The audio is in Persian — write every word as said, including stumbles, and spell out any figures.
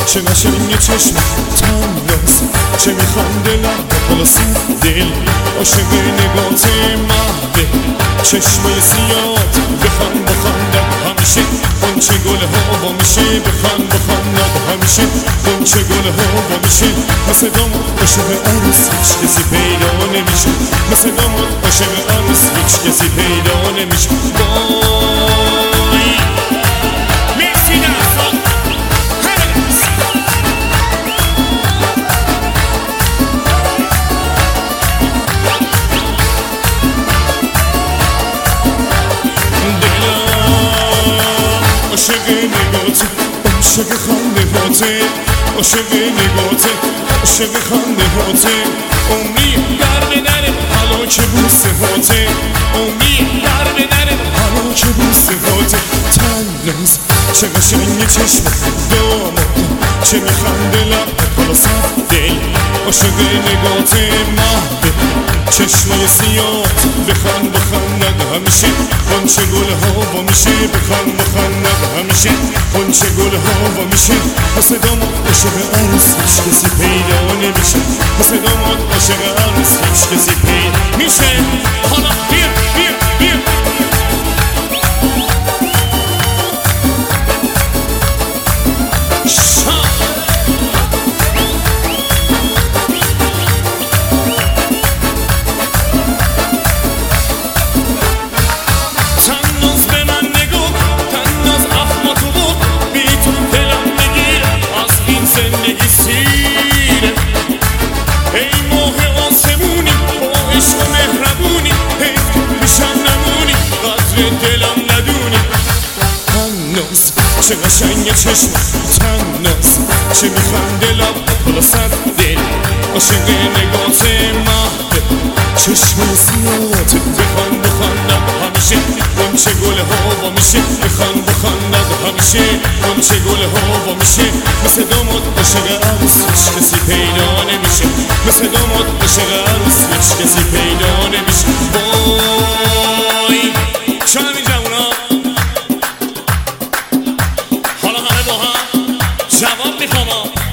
چه قشنگ چشم تناس، چه میخنده لب خلاص دل، عاشق نگات مهده چشمای سیاد، بخند بخندم همیشه قنچه گل ها با میشه، بخند بخندم همیشه قنچه گل ها با میشه، مثل داماد عاشق عروس هیچ کسی پیدا نمیشه، مثل داماد عاشق عروس هیچ کسی پیدا نمیشه. وای مرسی دستان عاشق نگاته، عاشق خنده هاته، عاشق نگاته، عاشق خنده هاته، عمری در بدنه حالا که بوسه هاته، عمری در بدنه حالا که بوسه هاته، تناز چه قشنگ چشم داماد، چه میخنده لب حالا صد دل، عاشق نگاته مهده چشمای سیاد، بخند بخندد همیشه قنچه گل ها با میشه، بخند بخندد همیشه قنچه گل ها با میشه، مثل داماد عاشق عروس هیچ کسی پیدا نمیشه، مثل داماد عاشق عروس هیچ کسی پیدا میشه. حالا بیا بیا بیا چه قشنگ چشم تناس، چه میخنده لب حالا صد دل، عاشق نگات مهده چشم سیاد، بخند بخندم همیشه قنچه گل ها با میشه، بخند بخندم همیشه قنچه گل ها با میشه، مثل داماد عاشق عروس هیچ کسی پیدا نمیشه، مثل داماد عاشق عروس هیچ کسی پیدا نمیشه. وای چه همین جوونا جواب میخوام